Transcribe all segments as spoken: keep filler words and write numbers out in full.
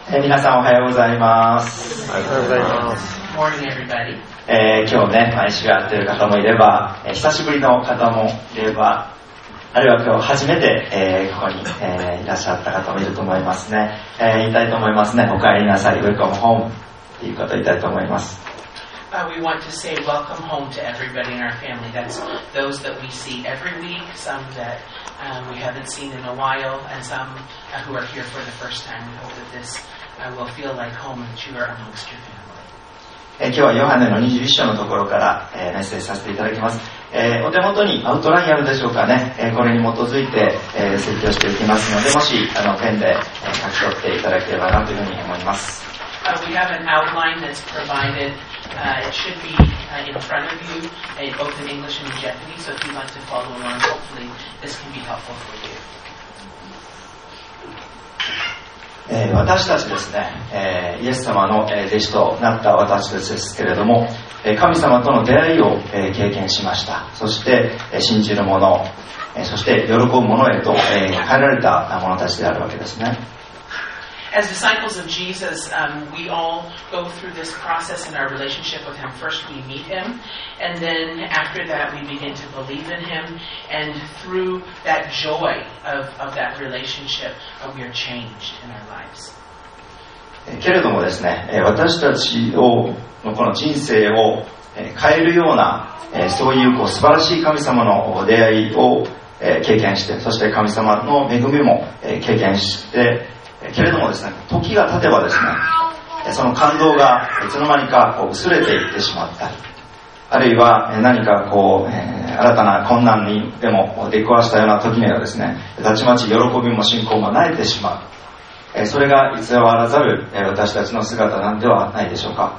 えー、皆さんおはようございます。 おはようございます。 Morning, everybody. えー、今日ね、毎週会っている方もいれば、えー、久しぶりの方もいれば、あるいは今日初めて、えー、ここに、えー、いらっしゃった方もいると思いますね。えー、言いたいと思いますね。お帰りなさい。Welcome home ということを言いたいと思います。 Uh, we want to say welcome home to everybody in our family. That's those that we see every week, some that um, we haven't seen in a while, and some uh, who are here for the first time. We hope that this uh, will feel like home and that you are amongst your family. えー、今日はヨハネのにじゅういっ章のところから、えー、メッセージさせていただきます。えー、お手元にアウトラインあるでしょうかね。えー、これに基づいて、えー、説教していきますので、もしあのペンで、えー、書き取っていただければなというふうに思います。 Uh, we have an outline that's provided. Uh, it should be uh, in front of you, uh, both in English and in Japanese. So if you'd like to follow along, hopefully this can be helpful for you. えー、私たちですね、えー、イエス様の、えー、弟子となった私たちですけれども、えー、神様との出会いを、えー、経験しました。そして、えー、信じる者、えー、そして喜ぶ者へと、えー、変えられた者たちであるわけですね。 As disciples of Jesus, um, we all go through this process in our relationship with Him. First, we meet Him, and then after that, we begin to believe in Him. And through that joy of, of that relationship, uh, we are changed in our lives. けれどもですね、私たちをのこの人生を変えるような、そういうこう素晴らしい神様の出会いを経験して、そして神様の恵みも経験して、けれどもですね、時が経てばですね、その感動がいつの間にかこう薄れていってしまったり、あるいは何かこう、えー、新たな困難にでも出くわしたような時にはですね、たちまち喜びも信仰も慣れてしまう、えー、それが偽らざる、えー、私たちの姿なんではないでしょうか。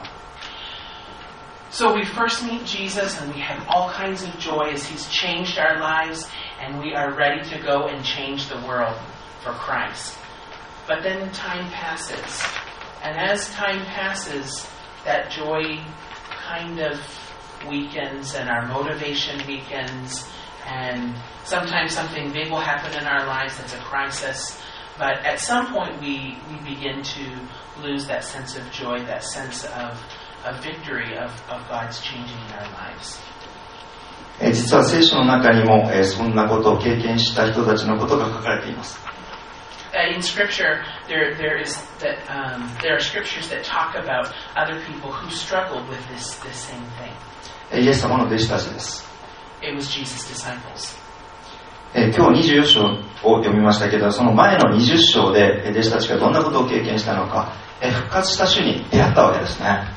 So we first meet Jesus and we have all kinds of joy as He's changed our lives and we are ready to go and change the world for Christ.But then time passes, and as time passes, that joy kind of weakens and our motivation weakens, and sometimes something big will happen in our lives that's a crisis, but at some point we, we begin to lose that sense of joy, that sense of, of victory of, of God's changing in our lives. 実は聖書の中にもそんなことを経験した人たちのことが書かれています。 In Scripture, there there is that um, there are scriptures that talk about other people who struggled with this this same thing. イエス様の弟子たちです。 It was Jesus' disciples. 今日にじゅうよん章を読みましたけど、その前のにじゅう章で弟子たちがどんなことを経験したのか、復活した主に出会ったわけですね。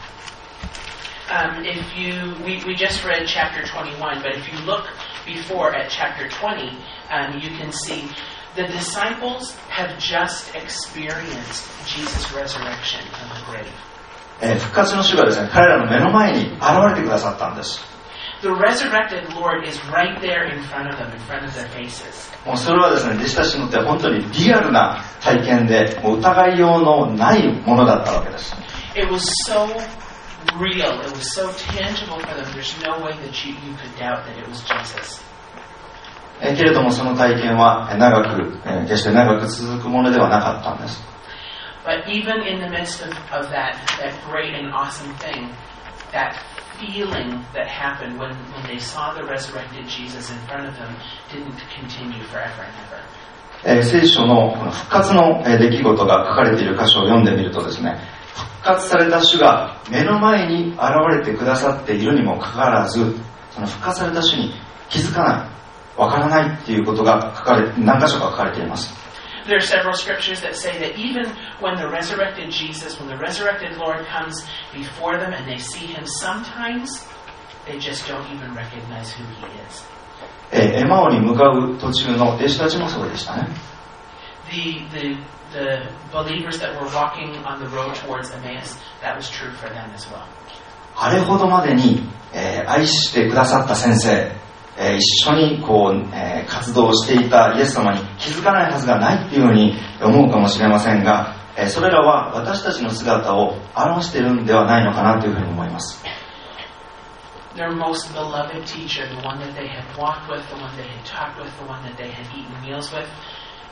Um, if you we we just read chapter twenty-one, but if you look before at chapter twenty, um, you can see.The disciples have just experienced Jesus' resurrection from the grave. えー、復活の主がですね、彼らの目の前に現れてくださったんです。 The resurrected Lord is right there in front of them, in front of their faces. もうそれはですね、弟子たちにとっては本当にリアルな体験で、もう疑いようのないものだったわけです。 It was so real, it was so tangible for them. There's no way that you, you could doubt that it was Jesus. けれどもその体験は長く、決して長く続くものではなかったんです。 But even in the midst of, of that, that great and awesome thing, that feeling that happened when, when they saw the resurrected Jesus in front of them didn't continue forever and ever. 聖書の復活の出来事が書かれている箇所を読んでみるとですね、復活された主が目の前に現れてくださっているにもかかわらず、その復活された主に気づかない、わからないっていうことが書かれ、何箇所か書かれています。 There are several scriptures that say that even when the resurrected Jesus, when the resurrected Lord comes before them and they see Him, sometimes they just don't even recognize who He is. エマオに向かう途中の弟子たちもそうでしたね。 The, the, the believers that were walking on the road towards Emmaus, that was true for them as well. あれほどまでに、えー、愛してくださった先生、えー、一緒にこう、えー、活動していたイエス様に気づかないはずがないっていうふうに思うかもしれませんが、えー、それらは私たちの姿を表しているんではないのかなというふうに思います。 Their most beloved teacher, the one that they had walked with, the one they had talked with, the one that they had eaten meals with,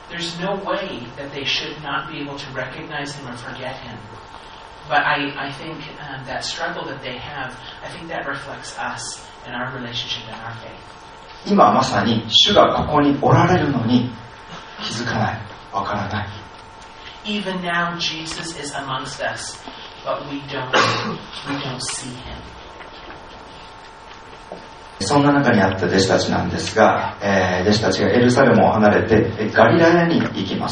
there's no way that they should not be able to recognize him or forget him. But I, I think um, that struggle that they have, I think that reflects us and our relationship and our faith. 今まさに主がここにおられるのに気づかない、わからない。 Even now Jesus is amongst us, but we don't, we don't see him. そんな中にあった弟子たちなんですが、えー、弟子たちがエルサレムを離れてガリラヤに行きます。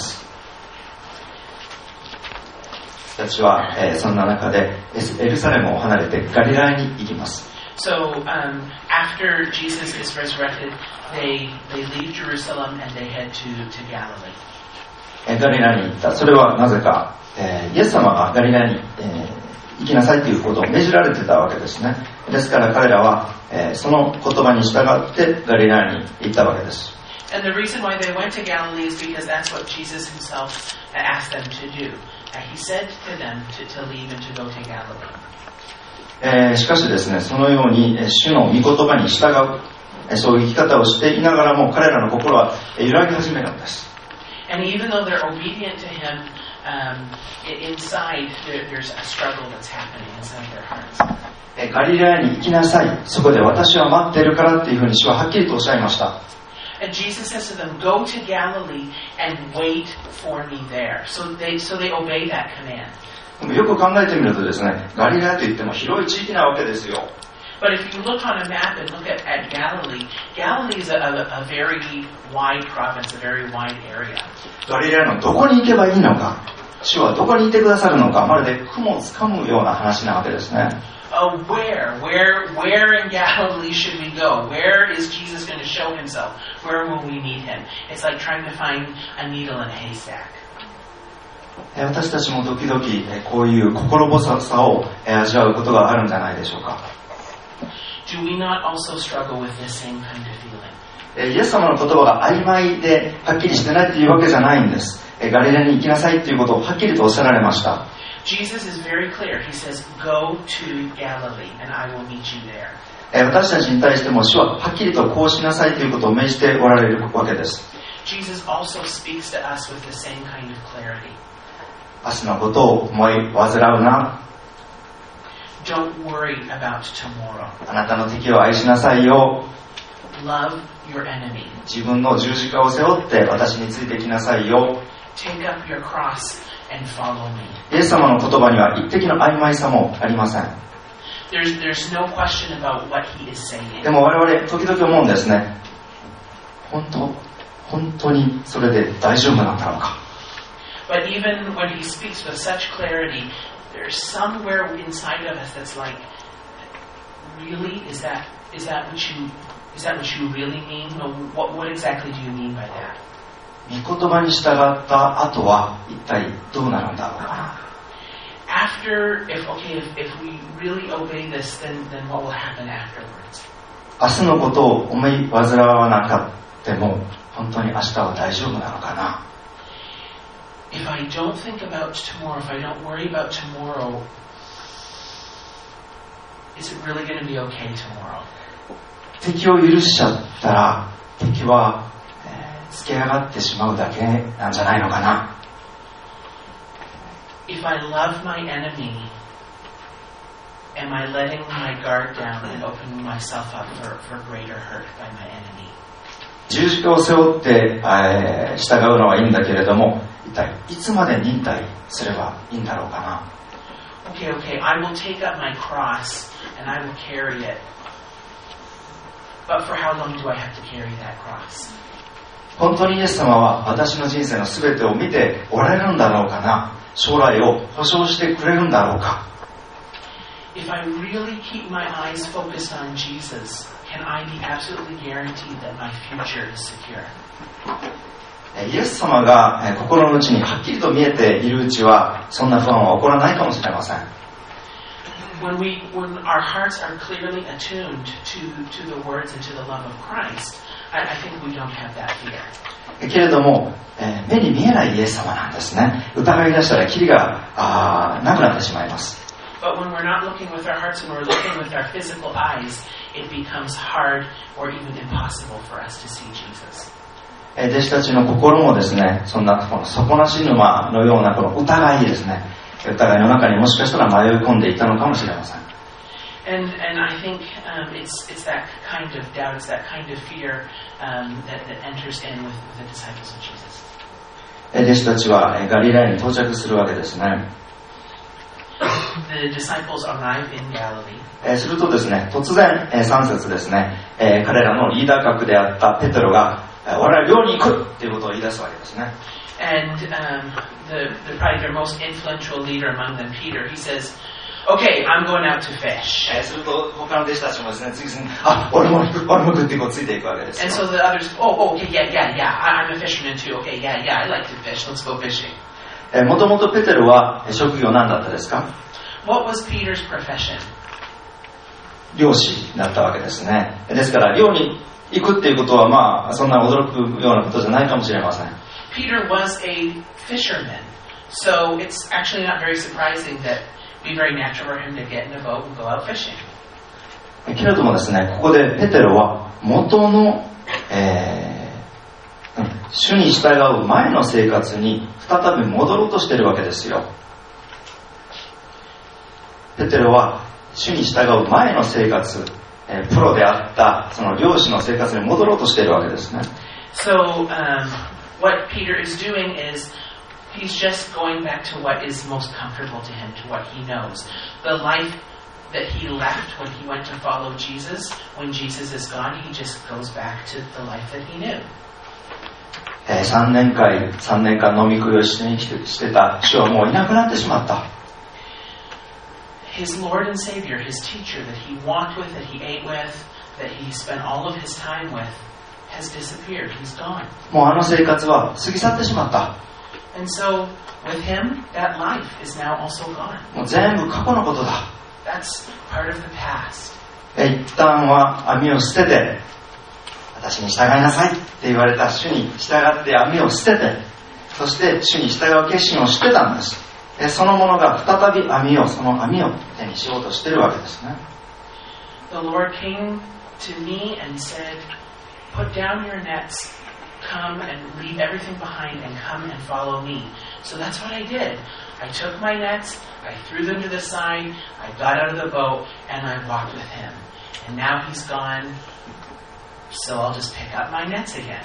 弟子たちは、えー、そんな中でエルサレムを離れてガリラヤに行きます。 So um, after Jesus is resurrected, they they leave Jerusalem and they head to to Galilee. ガリラヤに行った。それはなぜか、えー、イエス様がガリラヤに、えー、行きなさいということを命じられてたわけですね。ですから彼らは、えー、その言葉に従ってガリラヤに行ったわけです。 And the reason why they went to Galilee is because that's what Jesus himself asked them to do. He said to them to, to leave and to go to Galilee. えー、しかしですね、そのように主の御言葉に従う、そういう生き方をしていながらも彼らの心は揺らぎ始めるんです。 And even though they're obedient to him, um, inside there, there's a struggle that's happening inside their hearts. ガリラヤに行きなさい、そこで私は待っているからっていうふうに主ははっきりとおっしゃいました。 And Jesus says to them, "Go to Galilee and wait for me there." So they, so they obey that command. でもよく考えてみるとですね、ガリラヤといっても広い地域なわけですよ。 But if you look on a map and look at, at Galilee, Galilee is a, a, a very wide province, a very wide area. ガリラヤのどこに行けばいいのか、主はどこにいてくださるのか、まるで雲をつかむような話なわけですね。 Oh, where, where, where in Galilee should we go? Where is Jesus going to show himself? Where will we meet him? It's like trying to find a needle in a haystack. 私たちも時々こういう心細さを味わうことがあるんじゃないでしょうか。 Do we not also struggle with this same kind of feeling? イエス様の言葉が曖昧ではっきりしてないというわけじゃないんです。ガリラヤに行きなさいということをはっきりとおっしゃられました。 Jesus is very clear. He says, "Go to Galilee, and I will meet you there." 私たちに対しても主ははっきりとこうしなさいということを命じておられるわけです。 Jesus also speaks to us with the same kind of clarity. 明日のことを思い煩うな。 Don't worry about tomorrow. あなたの敵を愛しなさいよ。 Love your enemy. 自分の十字架を背負って私についてきなさいよ。 Take up your cross and follow me. イエス様の言葉には一滴の曖昧さもありません。 There's, there's no question about what he is saying. でも我々時々思うんですね。本当、本当にそれで大丈夫なんだろうか。 But even when he speaks with such clarity, there's somewhere inside of us that's like, really? Is that is that what you is that what you really mean? No, what what exactly do you mean by that? 御言葉に従った後は一体どうなるんだろうかな。 After, if okay, if, if we really obey this, then then what will happen afterwards? 明日のことを思い煩わなかっても本当に明日は大丈夫なのかな。 If I don't think about tomorrow, if I don't worry about tomorrow, is it really going to be okay tomorrow? 敵を許しちゃったら敵は、えー、つけ上がってしまうだけなんじゃないのかな。 If I love my enemy, am I letting my guard down and opening myself up for, for greater hurt by my enemy? 十字架を背負って、えー、従うのはいいんだけれども、一体いつまで忍耐すればいいんだろうかな。 Okay, okay, I will take up my cross and I will carry it. But for how long do I have to carry that cross? 本当にイエス様は私の人生のすべてを見ておられるんだろうかな。将来を保証してくれるんだろうか。 If I really keep my eyes focused on Jesus, can I be absolutely guaranteed that my future is secure? イエス様が心の内にはっきりと見えているうちはそんな不安は起こらないかもしれません。 When we, when our hearts are clearly attuned to, to the words and to the love of Christ, I, I think we don't have that fear. けれども、えー、目に見えないイエス様なんですね。疑い出したらキリがあなくなってしまいます。 But when we're not looking with our hearts and we're looking with our physical eyes, it becomes hard or even impossible for us to see Jesus. 弟子たちの心もですね、そんなこの底なし沼のようなこの疑いですね、疑いの中にもしかしたら迷い込んでいたのかもしれません。 And and I think um, it's it's that kind of doubt, it's that kind of fear um, that, that enters in with the disciples of Jesus. 弟子たちはガリラヤに到着するわけですね。 The disciples arrive in Galilee. えするとですね、突然、えー、さん節ですね、えー、彼らのリーダー格であったペテロが、我々は漁に行くということを言い出すわけですね。 And um, the, the probably their most influential leader among them, Peter, he says, "Okay, I'm going out to fish." えー、すると他の弟子たちもですね、次々に、あ、俺も行く、俺も行くってこうついていくわけです。 And so the others, oh, oh, okay, yeah, yeah, yeah, I, I'm a fisherman too. Okay, yeah, yeah, I like to fish. Let's go fishing. えー、もともとペテロは職業何だったですか？ What was Peter's profession? 漁師だったわけですね。ですから漁に行くっていうことはまあそんな驚くようなことじゃないかもしれません。 Peter was a fisherman, so it's actually not very surprising that it'd be very natural for him to get in a boat and go out fishing. けれどもですね、ここでペテロは元の、えー、主に従う前の生活に再び戻ろうとしているわけですよ。ペテロは主に従う前の生活、えー、プロであったその漁師の生活に戻ろうとしているわけですね。 So, um, what Peter is doing is he's just going back to what is most comfortable to him, to what he knows. The life that he left when he went to follow Jesus, when Jesus is gone, he just goes back to the life that he knew. えー、さんねんかん、さんねんかん飲み食いをしてしてた主はもういなくなってしまった。 His Lord and Savior, his teacher that he walked with, that he ate with, that he spent all of his time with, has disappeared. He's gone. もうあの生活は過ぎ去ってしまった。 And so, with him, that life is now also gone. もう全部過去のことだ。 That's part of the past. 一旦は網を捨てて、私に従いなさいって言われた主に従って網を捨てて、そして主に従う決心をしてたんです。そのものが再び網を、その網を手にしようとしているわけですね。 The Lord came to me and said, "Put down your nets, come and leave everything behind and come and follow me." So that's what I did. I took my nets, I threw them to the side, I got out of the boat, and I walked with him. And now he's gone, so I'll just pick up my nets again.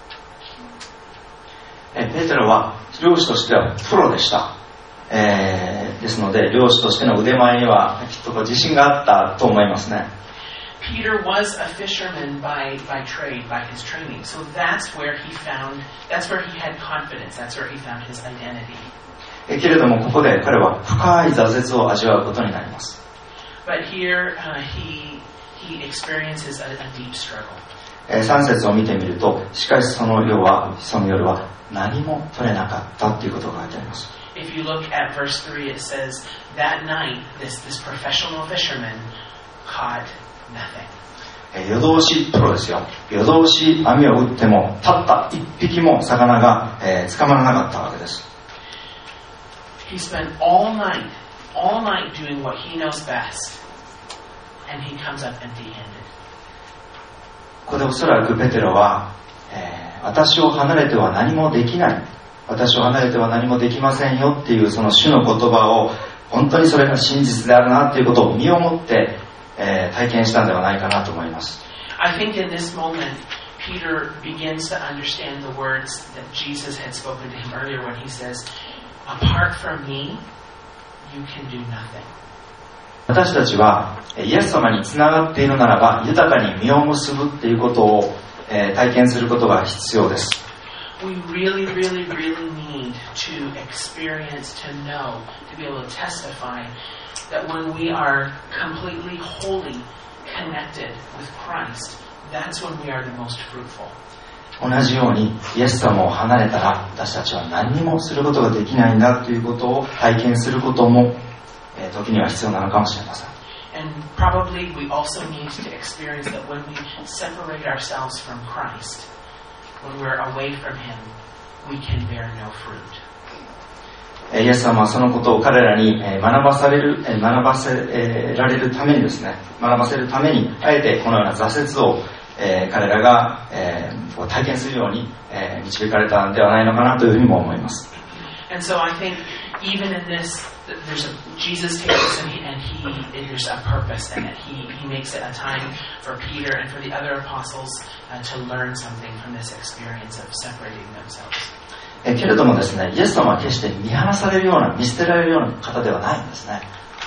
ペテロは漁師としてはプロでした。えー、ですので漁師としての腕前にはきっと自信があったと思いますね。 Peter was a fisherman by, by trade, by his training. So that's where he found, that's where he had confidence. That's where he found his identity. けれどもここで彼は深い挫折を味わうことになります。 But here uh, he, he experiences a, a deep struggle. さん節を見てみると、しかしその夜は、その夜は何も取れなかったということが書いてあります。 If you look at verse three, it says, that night, this, this professional fisherman caught nothing. 夜通しプロですよ。夜通し網を打っても、たった一匹も魚が、えー、捕まらなかったわけです。 He spent all night, all night doing what he knows best, and he comes up empty-handed. ここでおそらくペテロは、えー、私を離れては何もできない。私を離れては何もできませんよっていうその主の言葉を本当にそれが真実であるなということを身をもって、えー、体験したんではないかなと思います。 I think in this moment, Peter begins to understand the words that Jesus had spoken to him earlier when he says, "Apart from me, you can do nothing." 私たちはイエス様につながっているならば豊かに実を結ぶっていうことを、えー、体験することが必要です。 We really, really, really need to experience, to know, to be able to testify that when we are completely wholly connected with Christ, that's when we are the most fruitful. 同じようにイエス様を離れたら私たちは何もすることができないんだということを体験することも、えー、時には必要なのかもしれません。 And probably we also need to experience that when we separate ourselves from Christ, when we're away from Him, we can bear no fruit. イエス様はそのことを彼らに学ばされる、学ばせられるためにですね、学ばせるためにあえてこのような挫折を彼らがこう体験するように、えー、導かれたんではないのかなというふうにも思います。 And so I think even in this, there's a, Jesus takes us and he, and he there's a purpose in it. He he makes it a time for Peter and for the other apostles uh, to learn something from this experience of separating themselves. えけれどもですね、イエス様は決して見放されるような、見捨てられるような方ではないんですね。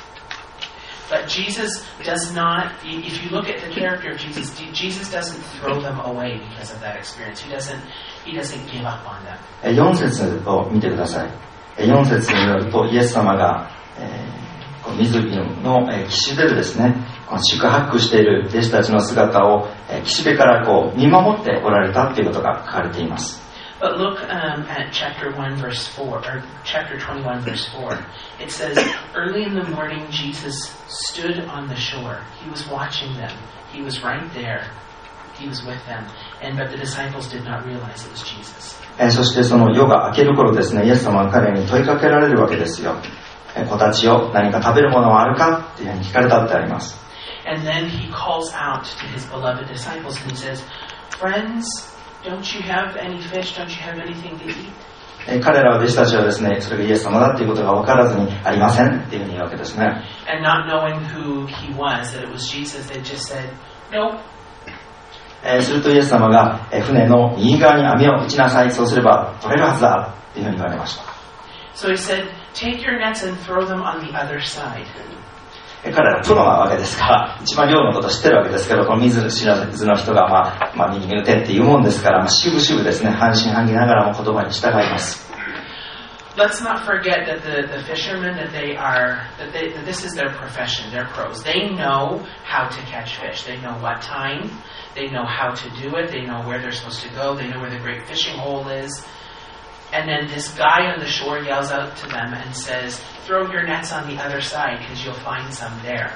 But Jesus does not, if you look at the character of Jesus, Jesus doesn't throw them away because of that experience. He doesn't, he doesn't give up on them. よん節を見てください。よん節によると、イエス様が、えー、この水の、えー、岸辺でですね、この宿泊している弟子たちの姿を、えー、岸辺からこう見守っておられたということが書かれています。 But look um, at chapter one, verse four, or chapter twenty-one, verse four. It says, early in the morning, Jesus stood on the shore. He was watching them. He was right there. He was with them. And but the disciples did not realize it was Jesus. えー、そしてその夜が明ける頃ですね、イエス様は彼に問いかけられるわけですよ。えー、子たちよ、何か食べるものはあるかっていうふうに聞かれたってあります。 And then he calls out to his beloved disciples and he says, Friends,Don't you have any fish? Don't you have anything to eat? 彼らは弟子たちはですね、それがイエス様だっていうことが分からずにありませんっていうふうに言うわけですね。 And not knowing who he was, that it was Jesus, they just said, No. えー、するとイエス様が、えー、船の右側に網を打ちなさい、そうすれば取れるはずだっていうふうに言われました。 So he said, Take your nets and throw them on the other side. 彼らプロなわけですから、一番漁のことを知ってるわけですけど、この水知らずの人が、まあ、まあ、右に打てっていうもんですから、まあ、しぶしぶですね、半信半疑ながらも言葉に従います。 Let's not forget that the, the fishermen, that they are, that, they, that this is their profession, they're pros. They know how to catch fish. They know what time, they know how to do it, they know where they're supposed to go, they know where the great fishing hole is. And then this guy on the shore yells out to them and says, Throw your nets on the other side because you'll find some there.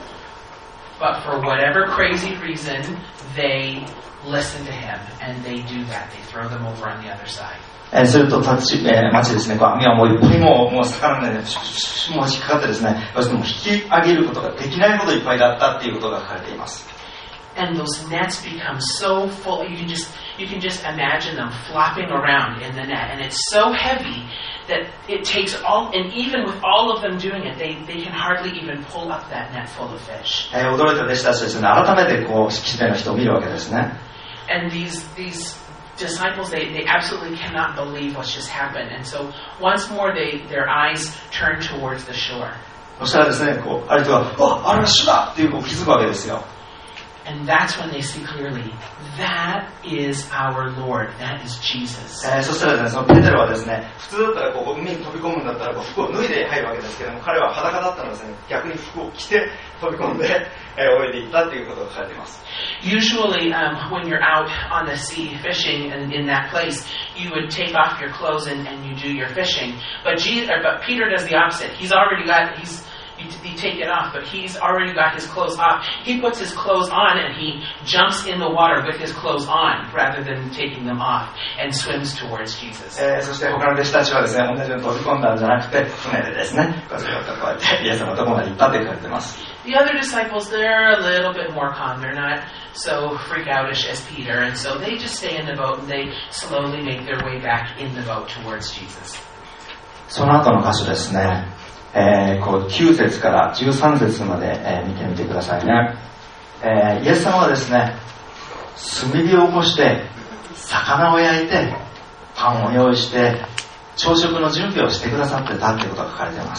But for whatever crazy reason, they listen to him and they do that. They throw them over on the other side. えー、すると町、えー、町ですね、こう網はもういっぱいもう、もう魚がね、もう引っかかってですね、どうしても引き上げることができないほどいっぱいだったっていうことが書かれています。 And those nets become so full, you can just you can just imagine them flopping around in the net, and it's so heavy that it takes all, and even with all of them doing it, they, they can hardly even pull up that net full of fish. えー、驚いた弟子たちですね、改めてこう岸辺の人を見るわけですね。 And these these disciples, they, they absolutely cannot believe what's just happened, and so once more they their eyes turn towards the shore. そしたらですね、こうある人が、あ、あれは主だっていうこう気づくわけですよ。 And that's when they see clearly, that is our Lord, that is Jesus. えー、そしたらですね、そのペテロはですね、普通だったらこう海に飛び込むんだったらこう服を脱いで入るわけですけども、彼は裸だったのですね、逆に服を着て飛び込んで、えー、泳いでいったということが書かれています。 Usually, um, when you're out on the sea fishing in, in that place, you would take off your clothes and, and you do your fishing. But, Jesus, or, but Peter does the opposite. He's already got, he's You, you take it off, but he's already got his clothes off. He puts his clothes on and he jumps in the water with his clothes on rather than taking them off and swims towards Jesus. えー、そして他の弟子たちはですね、同じように飛び込んだんじゃなくて、船でですね、こうやってイエス様のところまで行ったって書かれています。 The other disciples, they're a little bit more calm. They're not so freak outish as Peter, and so they just stay in the boat and they slowly make their way back in the boat towards Jesus. その後の箇所ですね。えー、こうきゅう節からじゅうさん節まで、えー、見てみてくださいね。えー、イエス様はですね、炭火を起こして魚を焼いてパンを用意して朝食の準備をしてくださってたということが書かれています。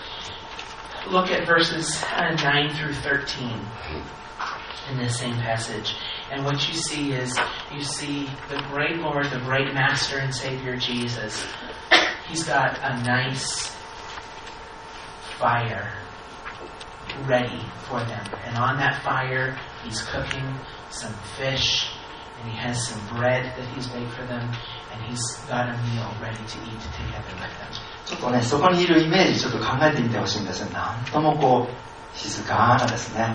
Look at verses nine through thirteen in this same passage. And what you see is, you see the great Lord, the great Master and Savior Jesus. He's got a nice fire ready for them, and on that fire he's cooking some fish, and he has some bread that he's made for them, and he's got a meal ready to eat together with them. ちょっとね、そこにいるイメージちょっと考えてみてほしいんですが、なんともこう静かなですね、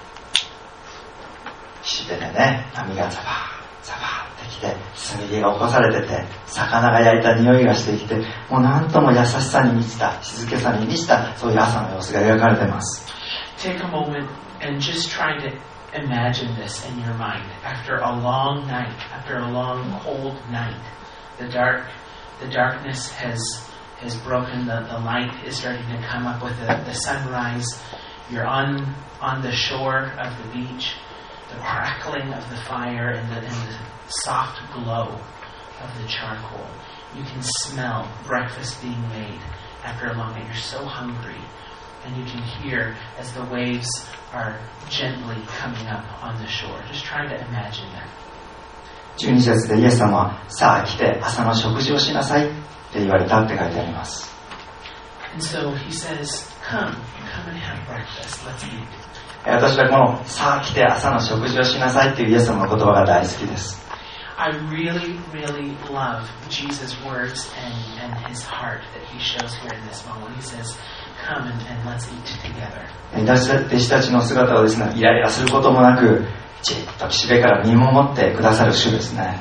岸辺でね、波がザバーザバーってきて、炭火が起こされてて、魚が焼いた匂いがしてきて、もうなんとも優しさに満ちた、静けさに満ちた、そういう朝の様子が描かれています。 Take a moment and just try to imagine this in your mind. After a long night, after a long cold night, the dark, the darkness has has broken. The, the light is starting to come up with the, the sunrise. You're on on the shore of the beach. The crackling of the fire and the, and the soft glow of the charcoal. You can smell breakfast being made after a long night. You're so hungry. And you can hear as the waves are gently coming up on the shore. Just try to imagine that. じゅうに節でイエス様は、さあ来て朝の食事をしなさいって言われたって書いてあります。 And so he says, come, come and have breakfast. Let's eat. 私はこのさあ来て朝の食事をしなさいっていうイエス様の言葉が大好きです。 I really, really love Jesus' words and, and his heart that he shows here in this moment. He says, come and, and let's eat together. 弟子たちの姿をですね、イライラすることもなく、じっと岸辺から見守ってくださる主ですね。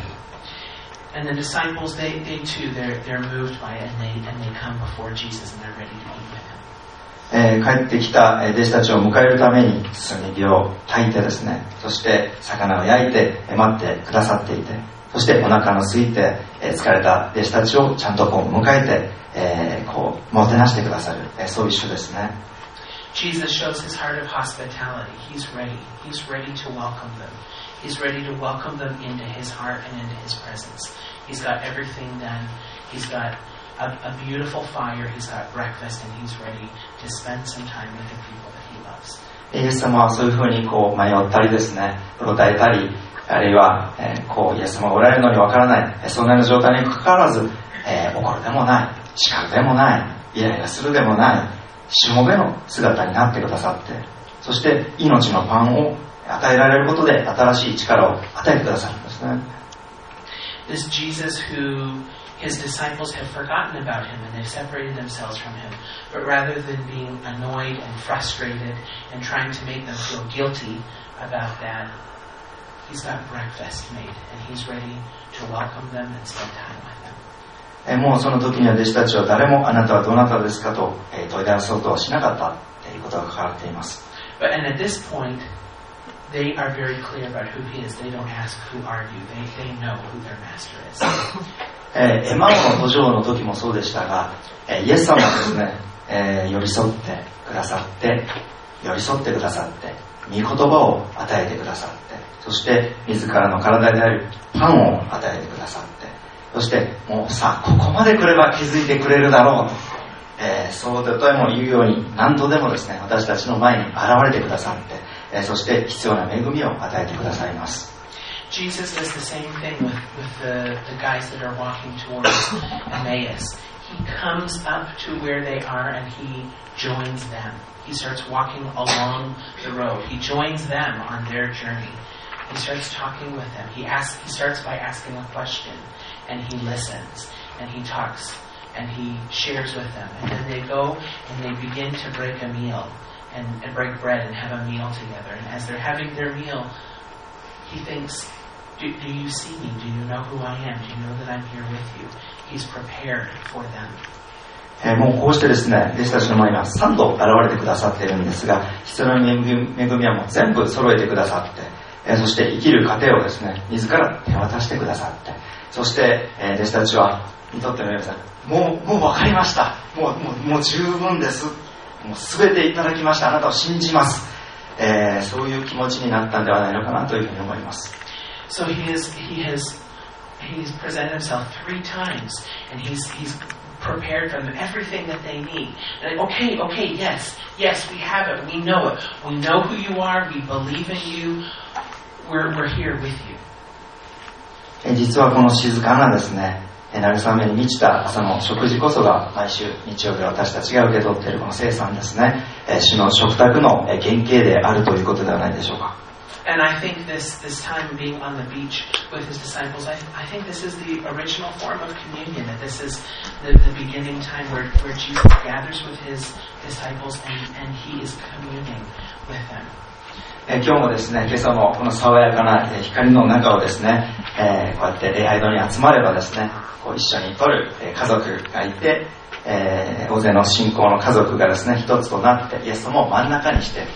And the disciples, they, they too, they're, they're moved by it and they, and they come before Jesus and they're ready to eat with him. えー、帰ってきた弟子たちを迎えるために炭火を焚いてですね、そして魚を焼いて待ってくださっていて、そしてお腹の空いて疲れた弟子たちをちゃんとこう迎えて、えー、こうもてなしてくださる、えー、そういう主ですね。 Jesus shows his heart of hospitality. He's ready. He's ready to welcome them. He's ready to welcome them into his heart and into his presence. He's got everything done. He's got A, a beautiful fire, he's got breakfast, and he's ready to spend some time with the people that he loves. イエス様はそういうふうにこう迷ったりですね、うろたえたり、あるいは、えー、こうイエス様がおられるのにわからない、そんなような状態にかかわらず、えー、怒るでもない、叱るでもない、イライラするでもない、しもべの姿になってくださって、そして命のパンを与えられることで新しい力を与えてくださるんですね。 This Jesus who his disciples have forgotten about him and they've separated themselves from him. But rather than being annoyed and frustrated and trying to make them feel guilty about that, he's got breakfast made and he's ready to welcome them and spend time with them. もうその時には弟子たちは誰もあなたはどなたですかと問い出そうとはしなかったということが書かれています。 But and at this point, they are very clear about who he is. They don't ask, who are you? They, they know who their master is. えー、エマオの途上の時もそうでしたが、えー、イエス様はですね、えー、寄り添ってくださって寄り添ってくださって御言葉を与えてくださって、そして自らの体であるパンを与えてくださって、そしてもうさあここまで来れば気づいてくれるだろうと、えー、そうとても言うように何度でもですね私たちの前に現れてくださって、えー、そして必要な恵みを与えてくださいます。 Jesus does the same thing with, with the, the guys that are walking towards Emmaus. He comes up to where they are and he joins them. He starts walking along the road. He joins them on their journey. He starts talking with them. He asks, he starts by asking a question and he listens and he talks and he shares with them. And then they go and they begin to break a meal and, and break bread and have a meal together. And as they're having their meal, he thinks, Do, do you see me? Do you know who I am? Do you know that I'm here with you? He's prepared for them. えー、もうこうしてですね、弟子たちの前にはさんど現れてくださっているんですが、必要な恵みはもう全部揃えてくださって、えー、そして生きる過程をですね、自ら手渡してくださって、そして、えー、弟子たちはにとっての皆さん、もうもう分かりました。もうもうもう十分です。もうすべていただきました。あなたを信じます。えー、そういう気持ちになったんではないのかなというふうに思います。 So he is, he has, he's presented himself three times, and he's he's prepared for them everything that they need. And okay, okay, yes, yes, we have it, we know it, we know who you are, we believe in you, we're we're here with you. 実はこの静かなですね、慰めに満ちた朝の食事こそが毎週日曜日私たちが受け取っているこの聖餐ですね、主の食卓の原型であるということではないでしょうか。 And I think this, this time being on the beach with his disciples, I, I think this is the original form of communion, that this is the, the beginning time where, where Jesus gathers with his disciples and, and he is communing with them. え今日もですね、今朝もこの爽やかな光の中をですね、えー、こうやって礼拝堂に集まればですね、こう一緒に撮る家族がいて、えー、大勢の信仰の家族がですね、一つとなってイエス様を真ん中にして、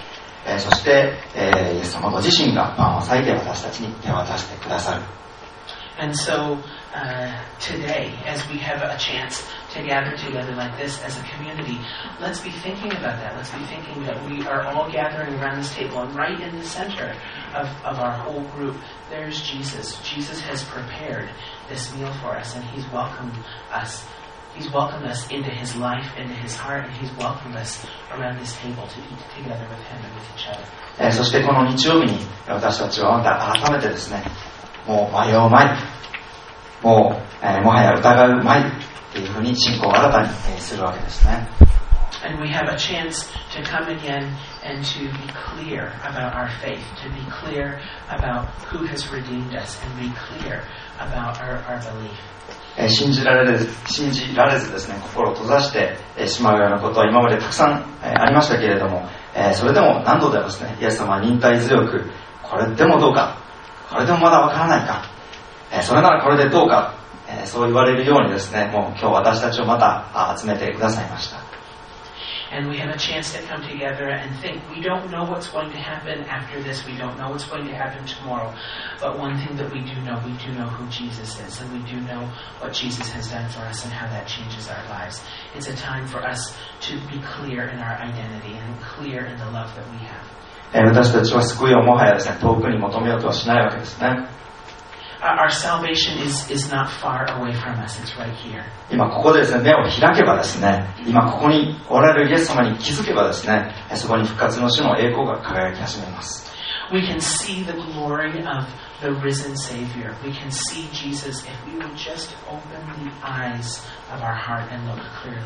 えー、そして、えー、イエス様ご自身がパンを裂いて私たちに手渡してくださる。 And so uh, today, as we have a chance to gather together like this as a community, let's be thinking about that. Let's be thinking that we are all gathering around this table, and right in the center of, of our whole group, there's Jesus. Jesus has prepared this meal for us, and He's welcomed us. He's welcomed us into His life, into His heart, and He's welcomed us around this table to eat together with Him and with each other. えー、そしてこの日曜日に私たちはまた改めてですね、もう迷うまい、もう、えー、もはや疑うまいっていうふうに信仰を新たに、えー、するわけですね。 And we have a chance to come again and to be clear about our faith, to be clear about who has redeemed us, and be clear about our, our belief. 信じられず、信じられずですね、心を閉ざしてしまうようなことは今までたくさんありましたけれども、それでも何度でもですね、イエス様は忍耐強く、これでもどうか、これでもまだわからないか、それならこれでどうか、そう言われるようにですね、もう今日私たちをまた集めてくださいました。 And we have a chance to come together and think. We don't know what's going to happen after this. We don't know what's going to happen tomorrow. But one thing that we do know, we do know who Jesus is. And we do know what Jesus has done for us and how that changes our lives. It's a time for us to be clear in our identity and clear in the love that we have. 私たちは救いをもはやですね、遠くに求めようとはしないわけですね。 Our salvation is, is not far away from us. It's right here. 今ここでですね、目を開けばですね、今ここにおられるイエス様に気づけばですね、そこに復活の主の栄光が輝き始めます。 We can see the glory of the risen Savior. We can see Jesus if we would just open the eyes of our heart and look clearly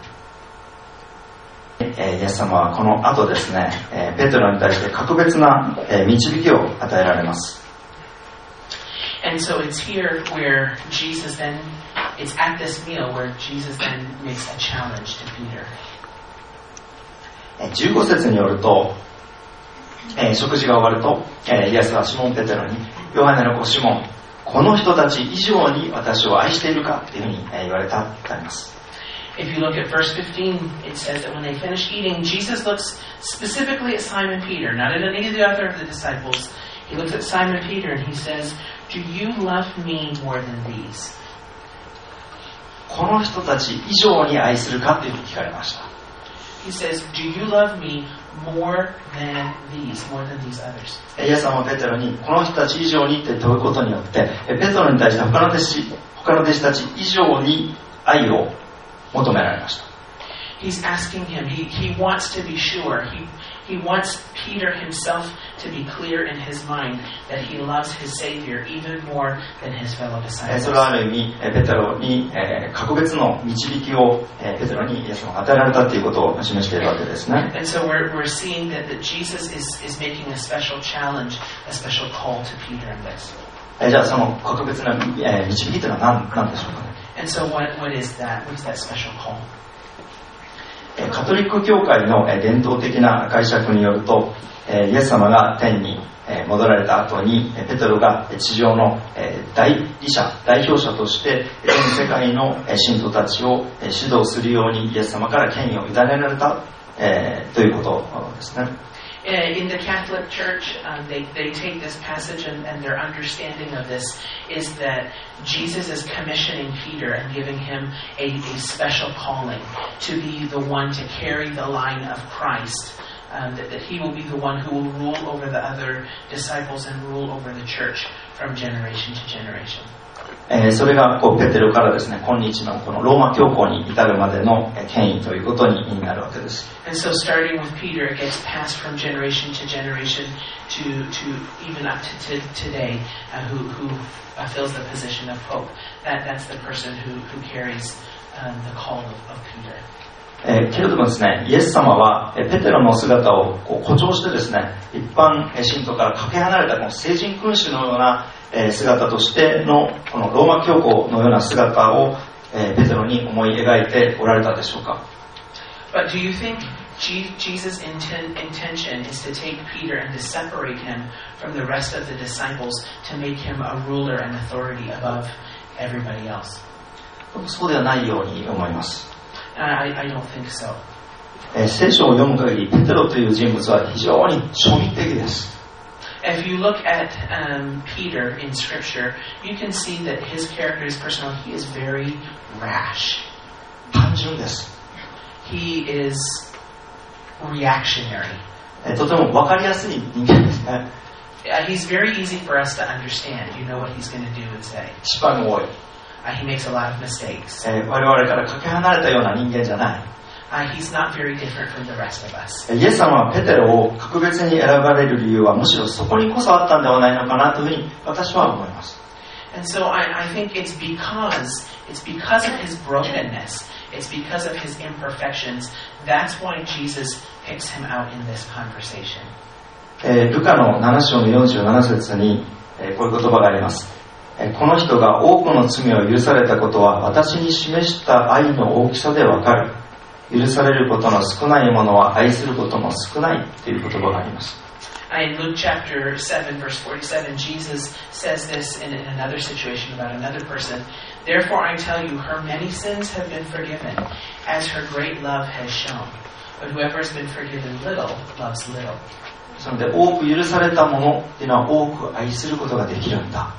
at Him. イエス様はこの後ですね、ペテロに対して格別な導きを与えられます。 And so it's here where Jesus then, it's at this meal where Jesus then makes a challenge to Peter. じゅうご節によると、えー、食事が終わると、えー、イエスはシモン・ペテロに、ヨハネの子シモン、この人たち以上に私を愛しているかというふうに、えー、言われたとあります。 If you look at verse fifteen, it says that when they finished eating, Jesus looks specifically at Simon Peter, not at any of the other of the disciples. He looks at Simon Peter and he says, Do you love me more than these? この人たち以上に愛するかというふうに聞かれました。 He says, Do you love me more than these, more than these others? イエス様はペテロにこの人たち以上にって問うことによって、ペテロに対して他の弟子、他の弟子たち以上に愛を求められました。 He's asking him, he, he wants to be sure, he, he wants Peter himself to be clear in his mind that he loves his Savior even more than his fellow disciples. それはある意味、ペテロに格別の導きをペテロにイエス様が与えられたということを示しているわけですね。 And so we're, we're seeing that, that Jesus is, is making a special challenge, a special call to Peter in this. じゃあその格別な導きというのは何、何でしょうかね。 And so what, what is that? What is that special call? カトリック教会の伝統的な解釈によると、イエス様が天に戻られた後にペテロが地上の代理者、代表者として全世界の信徒たちを指導するようにイエス様から権威を委ねられたということですね。 In the Catholic Church, um, they, they take this passage and, and their understanding of this is that Jesus is commissioning Peter and giving him a, a special calling to be the one to carry the line of Christ, um, that, that he will be the one who will rule over the other disciples and rule over the church from generation to generation. えー、それがこうペテロからですね、今日のこのローマ教皇に至るまでの権威ということになるわけです。 And so starting with Peter, it gets passed from generation to generation to, to even up to, to today, uh, who, who uh, fills the position of Pope. That, that's the person who, who carries um, the call of, of Peter. えー、けれどもですね、イエス様はペテロの姿をこう誇張してですね、一般信徒からかけ離れたこの聖人君主のような姿としてのこのローマ教皇のような姿をペテロに思い描いておられたでしょうか。 But do you think Jesus' inten- intention is to take Peter and to separate him from the rest of the disciples to make him a ruler and authority above everybody else? そうではないように思います。 I, I don't think so. えー、聖書を読む限り、ペテロという人物は非常に衝撃的です。 If you look at um, Peter in Scripture, you can see that his character, his personality, he is very rash. 単純です。 He is reactionary. えー、とても分かりやすい人間ですね。 Uh, he's very easy for us to understand. You know what he's going to do and say. 失敗も多い。 Uh, he makes a lot of mistakes. えー、我々からかけ離れたような人間じゃない。 Uh, he's not very different from the rest of us. イエス様はペテロを格別に選ばれる理由はむしろそこにこそあったんではないのかなというふうに私は思います。 And so I, I think it's because it's because of his brokenness, it's because of his imperfections. That's why Jesus picks him out in this conversation. えー、ルカのなな章のよんじゅうなな節に、えー、こういう言葉があります。えー、この人が多くの罪を許されたことは私に示した愛の大きさでわかる。許されることの少ないものは愛することも少ないという言葉があります。 In Luke chapter seven, verse forty-seven, Jesus says this in another situation about another person. Therefore I tell you, her many sins have been forgiven, as her great love has shown. But whoever has been forgiven little, loves little. なので、多く許されたものっていうのは多く愛することができるんだ。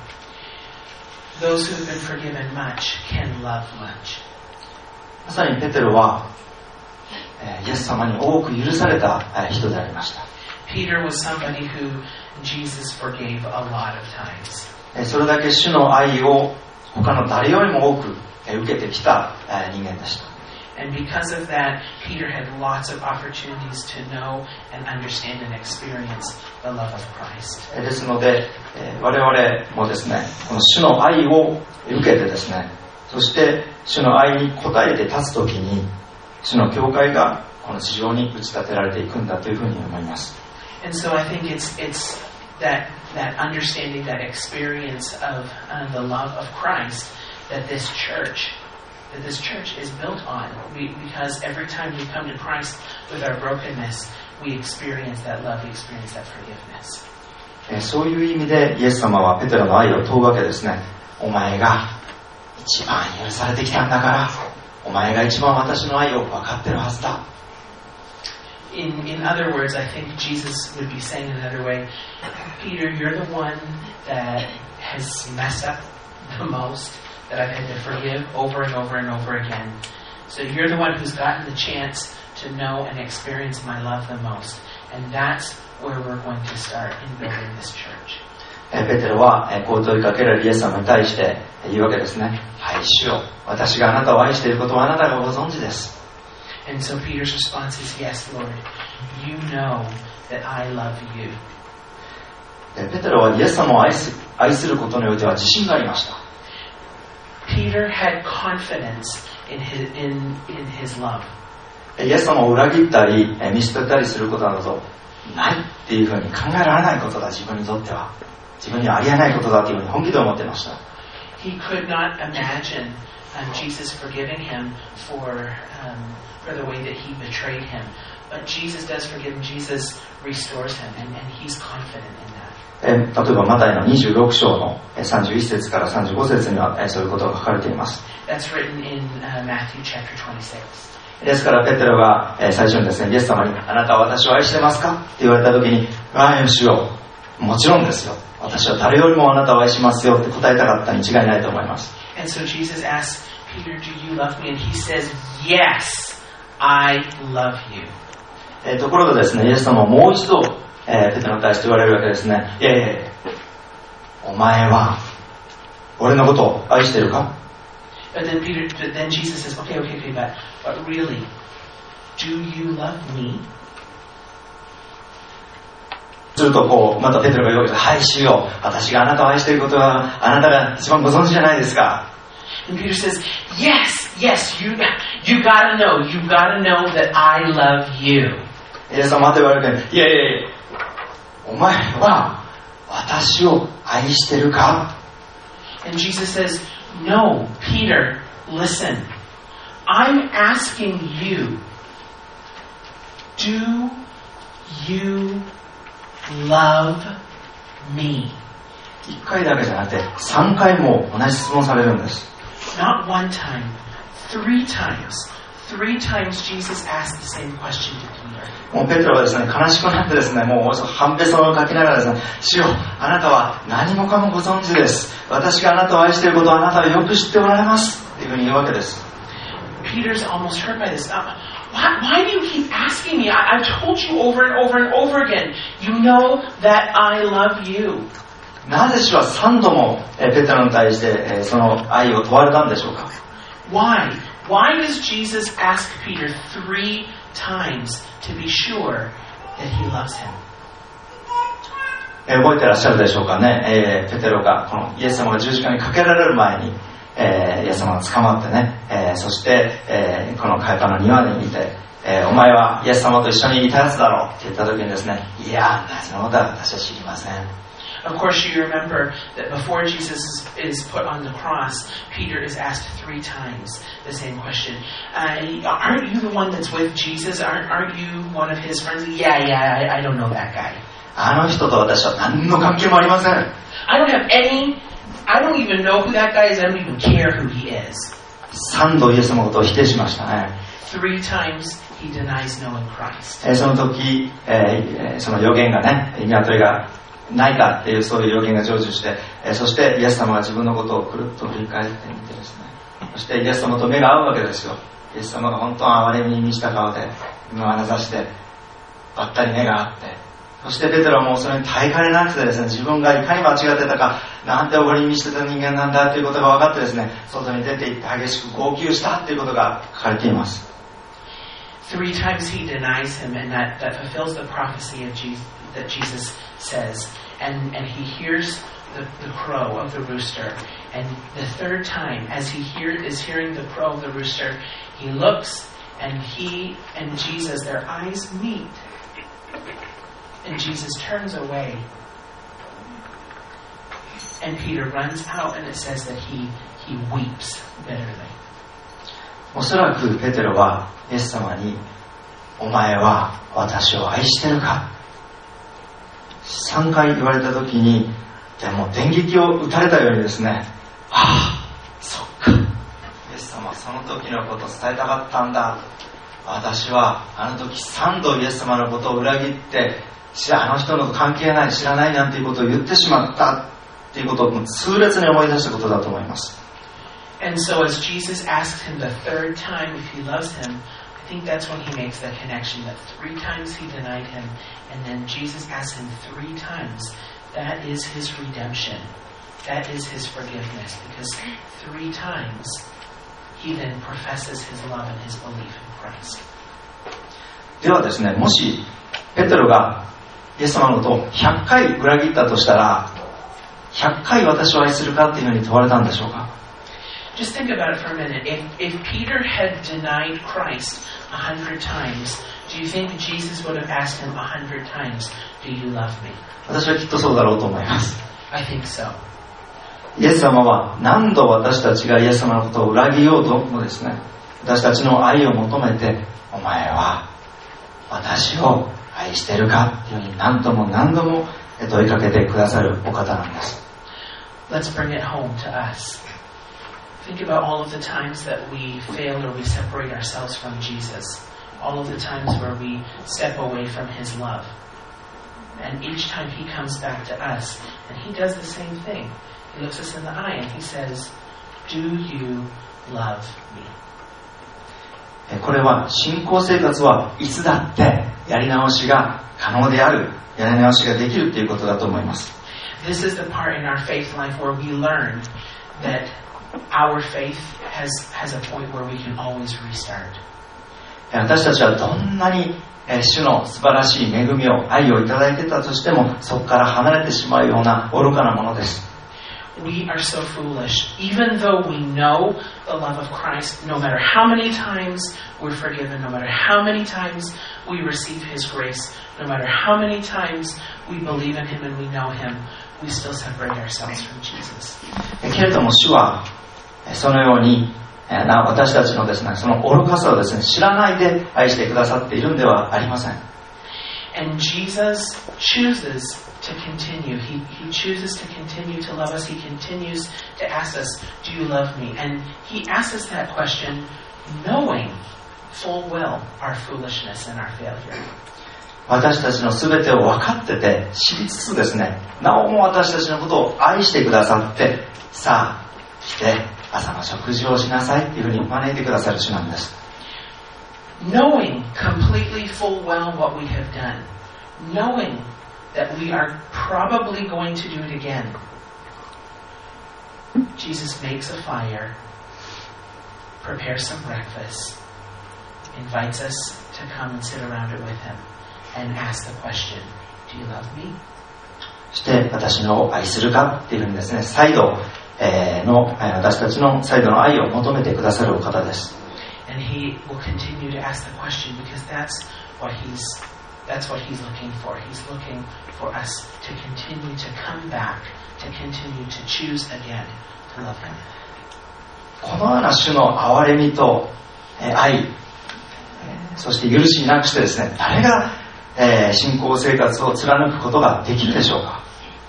Those who have been forgiven much can love much. まさにペテロはイエス様に多く許された人でありました。 Peter was somebody who Jesus forgave a lot of times. それだけ主の愛を他の誰よりも多く受けてきた人間でした。 And because of that, Peter had lots of opportunities to know and understand and experience the love of Christ. ですので、我々もですね、この主の愛を受けてですね、そして主の愛に応えて立つときに、主の教会がこの地上に打ち立てられていくんだというふうに思います。 And so I think it's it's that that understanding, that experience of uh, the love of Christ that this church that this church is built on. We, because every time we come to Christ with our brokenness, we experience that love, we experience that forgiveness. そういう意味でイエス様はペテロの愛を問うわけですね。お前が一番許されてきたんだから、お前が一番私の愛を分かってるはずだ。 In, in other words, I think Jesus would be saying in another way, Peter, you're the one that has messed up the most, that I've had to forgive over and over and over again. So you're the one who's gotten the chance to know and experience my love the most. And that's where we're going to start in building this church. ペテロはこう問いかけられるイエス様に対して言うわけですね。はい、主よ、私があなたを愛していることはあなたがご存知です。 And so Peter's response is, yes, Lord, you know that I love you. ペテロはイエス様を愛す、愛することにおいては自信がありました。 Peter had confidence in his, in, in his love. イエス様を裏切ったり見捨てたりすることなどないっていうふうに考えられないことだ、自分にとっては。自分にはありえないことだというふうに本気で思っていました。 He could not imagine um, Jesus forgiving him for, um, for the way that he betrayed him. But Jesus does forgive him. Jesus restores him, and, and he's confident in that. 例えばマタイのにじゅうろく章のさんじゅういち節からさんじゅうご節にはそういうことが書かれています。 That's written in uh, Matthew chapter twenty-six. ですからペテロが最初にですね、イエス様にあなたは私を愛してますかって言われた時に、ああ、主よ、もちろんですよ。私は誰よりもあなたを愛しますよって答えたかったに違いないと思います。 And so Jesus asks Peter, do you love me? And he says, yes, I love you. えー、ところでですね、イエス様はもう一度、えー、ペテロに対して言われるわけですね。いやいやいや、お前は俺のことを愛してるか？ But then Peter, but then Jesus says, okay, okay, okay, but, but really, do you love me? するとこうまたペテロが言うわけです。はい、主よ、私があなたを愛していることはあなたが一番ご存知じゃないですか。 And Peter says, yes, yes, you, you gotta know, you gotta know that I love you. イエス様また言われるけど、いやいやいや、お前は私を愛してるか？ And Jesus says, no, Peter, listen. I'm asking you, do you love me? 一回だけじゃなくて三回も同じ質問されるんです。 Not one time, three times, Three times Jesus asked the same question to Peter. もうペテロはですね、悲しくなってですね、もうおよそ半べそを書きながらですね、主よ、あなたは何もかもご存知です。私があなたを愛していることをあなたはよく知っておられます。っていうふうに言うわけです。 Peter's almost hurt by this. Uh, why, why do you keep asking me? I, I've told you over and over and over again. You know that I love you. なぜ主は三度もペテロに対してその愛を問われたんでしょうか？ Why? Why does Jesus ask Peter three times to be sure that he loves him? 覚えてらっしゃるでしょうかね、えー、ペテロがこのイエス様が十字架にかけられる前に、えー、イエス様が捕まってね、えー、そして、えー、このカイパの庭にいて、えー、お前はイエス様と一緒にいたやつだろうって言った時にですね、いや、そのことは私は知りません。 Of course, you remember that before Jesus is put on the cross, Peter is asked three times the same question. Uh, aren't you the one that's with Jesus? Aren't, aren't you one of his friends? Yeah, yeah, I, I don't know that guy. あの人と私は何の関係もありません。 I don't have any, I don't even know who that guy is. I don't even care who he is. 三度イエス様のことを否定しましたね。 Three times he denies knowing Christ. えー、その時、えー、その予言がね、鶏がないかっていうそういう予言が成就して、えー、そしてイエス様が自分のことをくるっと振り返ってみてですね、そしてイエス様と目が合うわけですよ。イエス様が本当は憐れみに満ちた顔で目を離さしてばったり目が合って、そしてペテロはもうそれに耐えかねなくてですね、自分がいかに間違ってたか、なんておごりに満ちてた人間なんだということが分かってですね、外に出て行って激しく号泣したということが書かれています。 Three times he denies him, and that, that fulfills the prophecy of Jesus, that Jesus says. And, and he hears the, the crow of the rooster. And the third time, as he hear, is hearing the crow of the rooster, he looks, and he and Jesus, their eyes meet. And Jesus turns away. And Peter runs out, and it says that he, he weeps bitterly. おそらくペテロはイエス様に、お前は私を愛してるか、さんかい言われた時に、でも電撃を打たれたようにですね、ああ、そっか、イエス様はその時のことを伝えたかったんだ、私はあの時さんどイエス様のことを裏切って、あの人の関係ない、知らないなんていうことを言ってしまったっていうことを痛烈に思い出したことだと思います。 And so as Jesus asks him the third time if he loves him, I think that's when he makes that connection, that three times he denied him, and then Jesus asks him three times. That is his redemption. That is his forgiveness, because three times he then professes his love and his belief in Christ. ではですね、もしペテロがイエス様のことをひゃっかい裏切ったとしたら、ひゃっかい私を愛するかっていうふうに問われたんでしょうか。 Just think about it for a minute. If, if Peter had denied Christ a hundred times, do you think Jesus would have asked him a hundred times, do you love me? 私はきっとそうだろうと思います。 I think so. イエス様は何度私たちがイエス様のことを裏切ろうともですね、私たちの愛を求めて、お前は私を愛してるかっていうふうに何度も何度も問いかけてくださるお方なんです。 Let's bring it home to us. Think about all of the times that we fail or we separate ourselves from Jesus. All of the times where we step away from His love. And each time He comes back to us, and He does the same thing. He looks us in the eye and He says, Do you love me? これは信仰生活はいつだってやり直しが可能である、やり直しができるということだと思います。 This is the part in our faith life where we learn that our faith has, has a point where we can always restart. 私たちはどんなに主の素晴らしい恵みを、愛をいただいてたとしても、そこから離れてしまうような愚かなものです。 We are so foolish. Even though we know the love of Christ, no matter how many times we're forgiven, no matter how many times we receive His grace, no matter how many times we believe in Him and we know Him, we still separate ourselves from Jesus. けれども主はそのように私たちのですね、その愚かさをですね、知らないで愛してくださっているんではありません。 And Jesus chooses to continue. He, he chooses to continue to love us. He continues to ask us, do you love me? And He asks us that question knowing full well our foolishness and our failure. 私たちの全てを分かってて知りつつですね、なおも私たちのことを愛してくださって、さあ来て朝の食事をしなさいっていうふうに招いてくださる主なんです。 Knowing completely full well what we have done, knowing that we are probably going to do it again, Jesus makes a fire, prepares some breakfast, invites us to come and sit around it with him, and asks the question, do you love me? そして私の愛するかっていうふうにですね、再度、えー、の私たちの再度の愛を求めてくださるお方です。 And he will continue to ask the question because that's what he's that's what he's looking for. He's looking for us to continue to come back, to continue to choose again to love him. このような主の憐れみと、えー、愛、えー、そして許しなくしてですね、誰が、えー、信仰生活を貫くことができるでしょうか。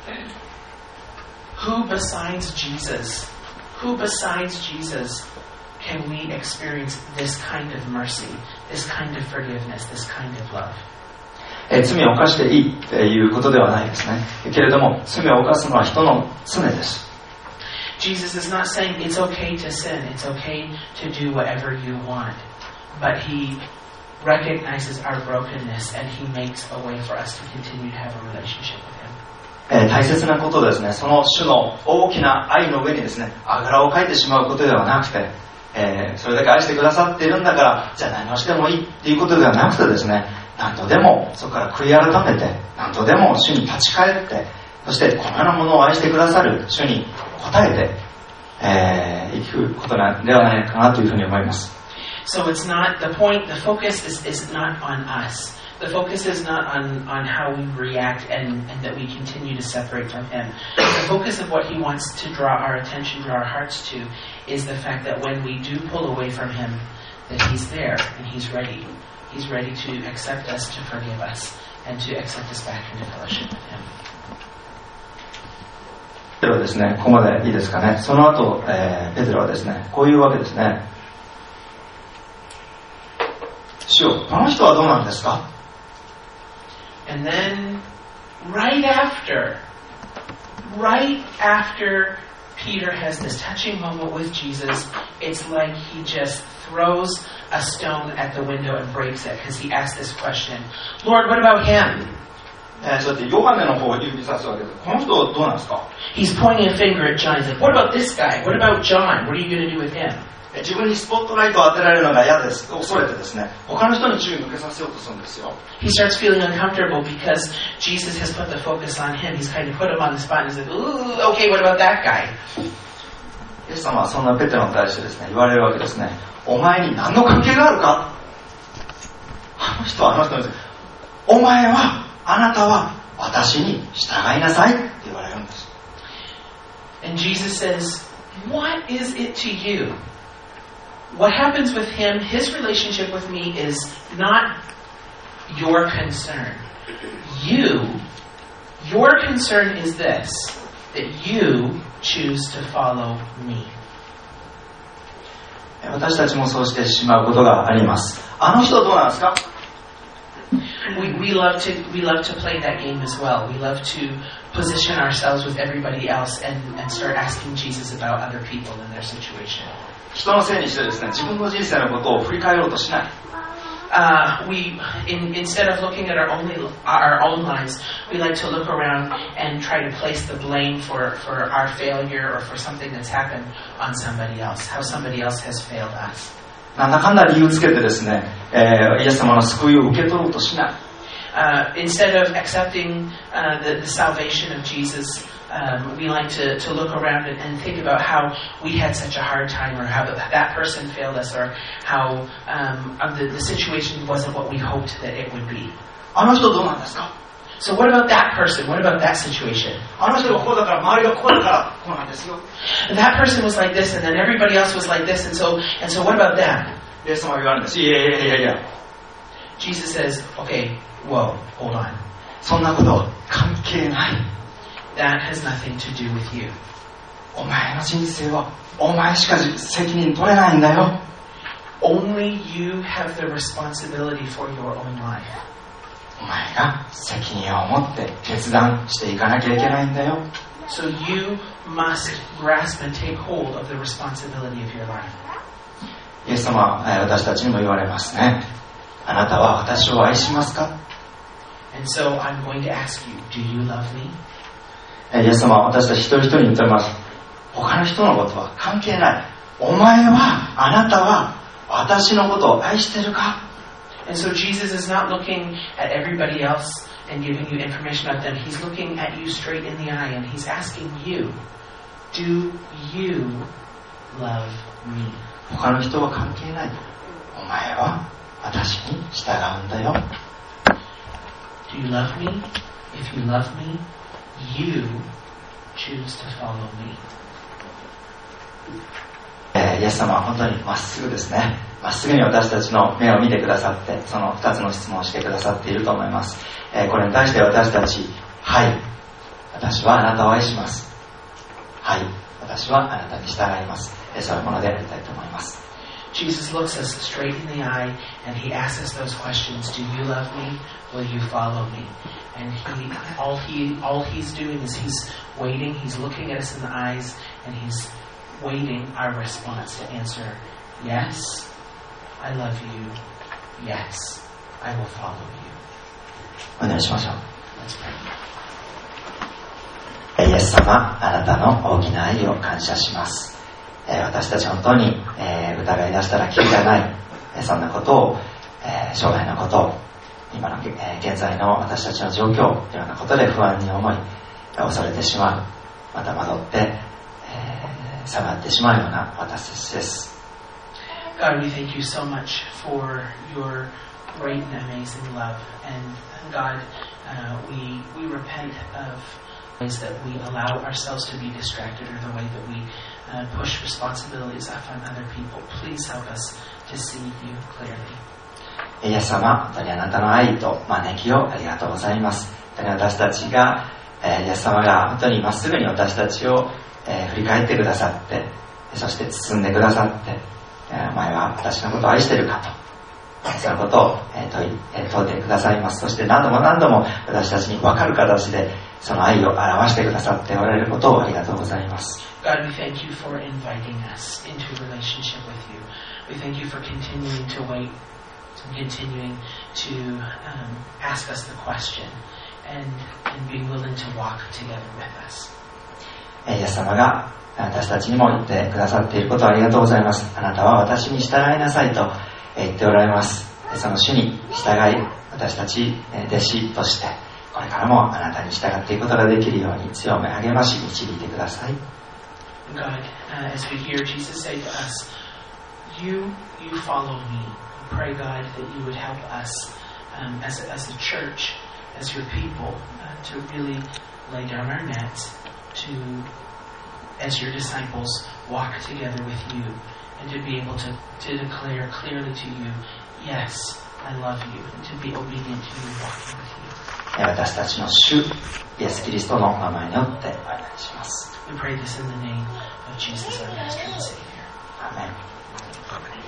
Who besides Jesus, who besides Jesus can we experience this kind of mercy, this kind of forgiveness, this kind of love? えー、罪を犯していいということではないですね。けれども罪を犯すのは人の常です。 Jesus is not saying it's okay to sin, it's okay to do whatever you want, but he recognizes our brokenness and he makes a way for us to continue to have a relationship with him. えー、大切なことですね、その主の大きな愛の上にですね、あぐらをかいてしまうことではなくて、えー、それだけ愛してくださっているんだからじゃあ何をしてもいいっていうことではなくてですね、何度でもそこから悔い改めて、何度でも主に立ち返って、そしてこのようなものを愛してくださる主に応えて、えー、生きることなんではないかなというふうに思います。 So it's not, the point, the focus is, is not on us. The focus is not on, on how we react and, and that we continue to separate from him. The focus of what he wants to draw our attention, draw our hearts to, is the fact that when we do pull away from him, that he's there and he's ready. He's ready to accept us, to forgive us, and to accept us back into fellowship with him. ペテロはですね、ここまでいいですかね。その後、えー、ペテロはですね、こういうわけですね。主よ、この人はどうなんですか？ And then, right after, right after Peter has this touching moment with Jesus, it's like he just throws a stone at the window and breaks it because he asked this question, Lord, what about him? えー、そうやってヨハネの方を指さすわけです。この人はどうなんですか？ He's pointing a finger at John. He's like, what about this guy? What about John? What are you going to do with him? 自分にスポットライトを当てられるのが嫌です。恐れてですね、他の人に注意を向けさせようとするんですよ。 He starts feeling uncomfortable because Jesus has put the focus on him. He's kind of put him on the spot and he's like, ooh, okay, what about that guy? イエス様はそんなペテロに対してですね、言われるわけですね。お前に何の関係があるか？あの人はあの人に、お前は、あなたは私に従いなさいって言われるんです。 And Jesus says, what is it to you? What happens with him, his relationship with me is not your concern. You, your concern is this, that you choose to follow me. 私たちもそうしてしまうことがあります。あの人はどうなんですか？ We, we love to we love to play that game as well. We love to position ourselves with everybody else and, and start asking Jesus about other people and their situation. 人のせいにしてですね、自分の人生のことを振り返ろうとしない。 Uh, we, in, instead of looking at our only our own lives, we like to look around and try to place the blame for, for our failure or for something that's happened on somebody else, how somebody else has failed us. なんだかんだ理由つけてですね、えー、イエス様の救いを受け取ろうとしない。 Uh, instead of accepting uh, the, the salvation of Jesus, um, we like to, to look around and, and think about how we had such a hard time, or how that person failed us, or how um, the, the situation wasn't what we hoped that it would be. あの人どうなんですか？ So what about that person? What about that situation? あの人がこうだから周りがこうだからこうなんですよ。 And that person was like this, and then everybody else was like this, and so and so what about them? イエス様が言われるんです。いやいやいやいや。 Jesus says, okay, whoa, hold on. そんなこと関係ない。 That has nothing to do with you. お前の人生はお前しか責任取れないんだよ。 Only you have the responsibility for your own life. お前が責任を持って決断していかなきゃいけないんだよ。 So you must grasp and take hold of the responsibility of your life. イエス様は私たちにも言われますね。あなたは私を愛しますか？ And so I'm going to ask you, do you love me? イエス様は私たち一人一人に言っております。他の人のことは関係ない。お前は、あなたは私のことを愛してるか？ And so Jesus is not looking at everybody else and giving you information about them. He's looking at you straight in the eye and he's asking you, do you love me? 他の人は関係ない。お前は私に従うんだよ。 Do you love me? If you love me, you choose to follow me. えー、イエス様は本当にまっすぐですね。まっすぐに私たちの目を見てくださって、その二つの質問をしてくださっていると思います。えー、これに対して私たち、はい、私はあなたを愛します。はい、私はあなたに従います。えー、そういうものでありたいと思います。 Jesus looks us straight in the eye and he asks us those questions. Do you love me? Will you follow me? And he, all he, all he's doing is he's waiting. He's looking at us in the eyes and he's waiting our response to answer, yes, I love you. Yes, I will follow you. お願いしましょう。 Let's pray. イエス様、あなたの大きな愛を感謝します。えー、私たち本当に、えー、疑い出したらキリがない、えー、そんなことを、えー、将来のことを、今の、えー、現在の私たちの状況、いろんなことで不安に思い、恐れてしまう、また惑って、えー、下がってしまうような私たちです。 God, we thank you so much for your great and amazing love. And God, uh, we we repent of ways that we allow ourselves to be distracted or the way that we uh, push responsibilities off on other people. Please help us to see you clearly. イエス様、本当にあなたの愛と招きをありがとうございます。本当に私たちが、えー、イエス様が本当にまっすぐに私たちを、えー、振り返ってくださって、そして包んでくださって、えー、お前は私のことを愛しているかと、そのことを、えー、問い、えー、問うてくださいます。そして何度も何度も私たちに分かる形でその愛を表してくださっておられることをありがとうございます。 God, we thank you for inviting us into a relationship with you. We thank you for continuing to wait and continuing to um, ask us the question and, and being willing to walk together with us. イエス様が私たちにも言ってくださっていることをありがとうございます。あなたは私に従いなさいと言っておられます。その主に従い、私たち弟子としてこれからもあなたに従っていくことができるように強め励まし導いてください。 God, uh, as we hear Jesus say to us, you, you follow me. We pray, God, that you would help us um, as, a, as a church, as your people, uh, to really lay down our nets, to, as your disciples, walk together with you, and to be able to, to declare clearly to you, yes, I love you, and to be obedient to you, walking with you. 私たちの主イエスキリストの名前によってお願いします。 We pray this in the name of Jesus, our Master and Savior. Amen.